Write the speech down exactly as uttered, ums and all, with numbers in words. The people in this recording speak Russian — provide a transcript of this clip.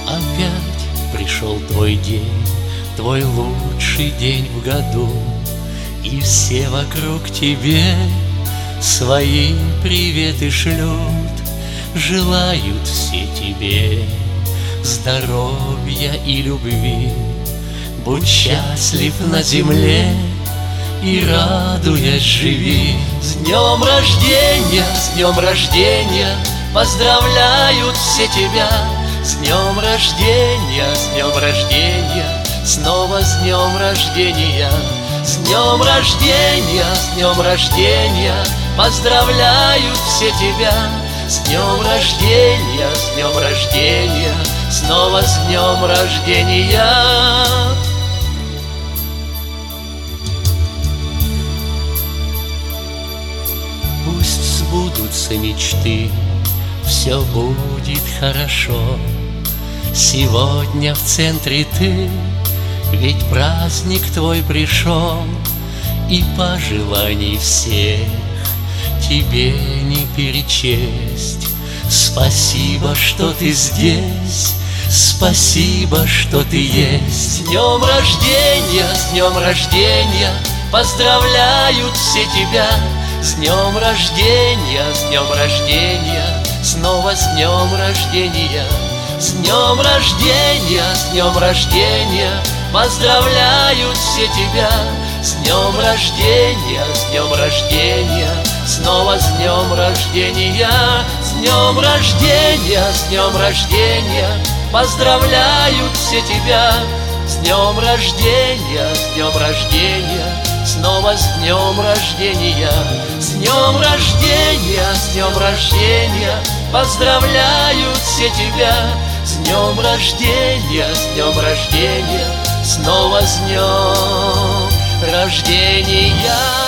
Опять пришел твой день, твой лучший день в году, и все вокруг тебе свои приветы шлют. Желают все тебе здоровья и любви. Будь счастлив на земле и, радуясь, живи. С днем рождения, с днем рождения поздравляют все тебя. С днем рождения, с днем рождения, снова с днем рождения. С днем рождения, с днем рождения поздравляют все тебя. С днем рождения, с днем рождения, снова с днем рождения. Пусть сбудутся мечты, все будет хорошо. Сегодня в центре ты, ведь праздник твой пришел. И пожеланий всех тебе не перечесть. Спасибо, что ты здесь, спасибо, что ты есть. С днем рождения, с днем рождения поздравляют все тебя. С днем рождения, с днем рождения, снова с днем рождения. С днем рождения, с днем рождения поздравляют все тебя. С днем рождения, с днем рождения, снова с днем рождения. С днем рождения, с днем рождения поздравляют все тебя. С днем рождения, с днем рождения, снова с днем рождения. С днем рождения, с днем рождения поздравляют все тебя. С днем рождения, с днем рождения, снова с днем рождения.